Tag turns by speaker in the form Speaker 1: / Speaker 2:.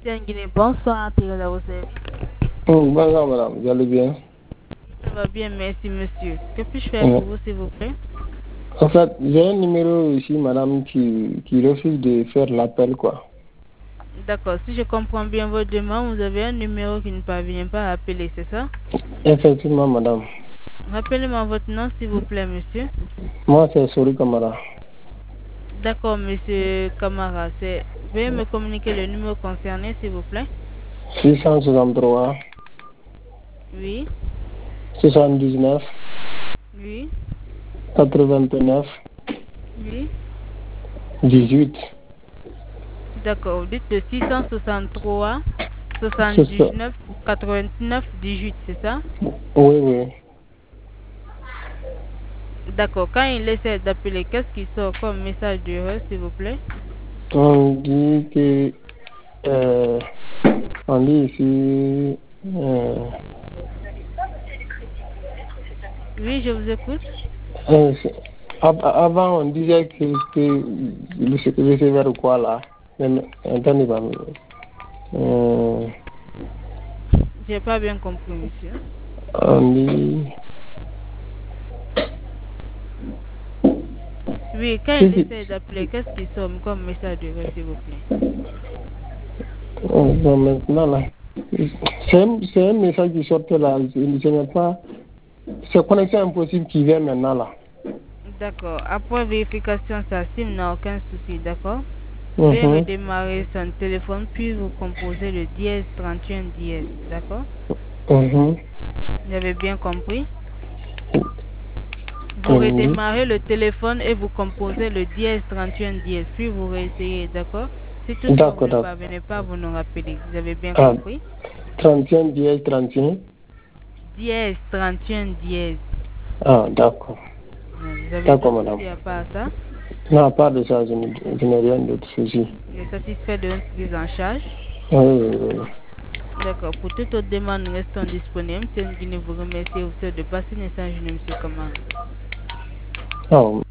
Speaker 1: Guinée, bonsoir, Thierry à vos services.
Speaker 2: Bonjour madame, vous allez bien?
Speaker 1: Ça va bien, merci monsieur. Que puis-je faire
Speaker 2: Mm.
Speaker 1: pour vous, s'il vous plaît?
Speaker 2: En fait, j'ai un numéro ici, madame, qui refuse de faire l'appel, quoi.
Speaker 1: D'accord, si je comprends bien votre demande, vous avez un numéro qui ne parvient pas à appeler, c'est ça?
Speaker 2: Effectivement, madame.
Speaker 1: Rappelez-moi votre nom, s'il vous plaît, monsieur.
Speaker 2: Moi, c'est Sori Kamara.
Speaker 1: D'accord, monsieur Kamara. Veuillez me communiquer le numéro concerné, s'il vous plaît.
Speaker 2: 663
Speaker 1: Oui,
Speaker 2: 79
Speaker 1: oui,
Speaker 2: 89
Speaker 1: oui.
Speaker 2: 18.
Speaker 1: D'accord, vous dites de 663
Speaker 2: C'est ça.
Speaker 1: 79 89 18, c'est ça?
Speaker 2: Oui, oui.
Speaker 1: D'accord, quand il essaie d'appeler, qu'est-ce qui sort comme message d'erreur, s'il vous plaît?
Speaker 2: On dit que, on dit ici,
Speaker 1: Oui, je vous écoute.
Speaker 2: euh, c'est- avant, on disait que le receveur ou quoi là. Mais, attendez, pas.
Speaker 1: J'ai pas bien compris, monsieur.
Speaker 2: On dit.
Speaker 1: Oui, quand
Speaker 2: Si,
Speaker 1: il
Speaker 2: si.
Speaker 1: essaie d'appeler, qu'est-ce qui sort comme message d'erreur, s'il vous plaît?
Speaker 2: Bon, maintenant, là, c'est un message qui sortait là. Ce n'est pas. C'est connexion impossible qui vient maintenant là.
Speaker 1: D'accord. Après vérification, sa SIM n'a aucun souci, d'accord? Veuillez
Speaker 2: Mhm,
Speaker 1: redémarrer son téléphone, puis vous composez le dièse 31 dièse, d'accord?
Speaker 2: mhm.
Speaker 1: Vous avez bien compris? Vous
Speaker 2: Oui.
Speaker 1: redémarrez le téléphone et vous composez le dièse 31 dièse, puis vous réessayez, d'accord? Si toutefois vous
Speaker 2: D'accord,
Speaker 1: ne
Speaker 2: d'accord.
Speaker 1: parvenez pas, vous nous rappelez. Vous avez bien
Speaker 2: Ah,
Speaker 1: compris?
Speaker 2: 31 10 31.
Speaker 1: Dièse 31 dièse.
Speaker 2: Ah, d'accord.
Speaker 1: Vous avez
Speaker 2: D'accord,
Speaker 1: d'autres
Speaker 2: madame.
Speaker 1: soucis à part ça?
Speaker 2: Non, à part de ça, je n'ai rien d'autre souci.
Speaker 1: Vous êtes satisfait de notre prise en charge?
Speaker 2: Oui, oui, oui.
Speaker 1: D'accord. Pour toute autre demande, nous restons disponibles. C'est une Guinée vous remercie et vous souhaite de passer une excellente journée, monsieur Kamara.
Speaker 2: Ah,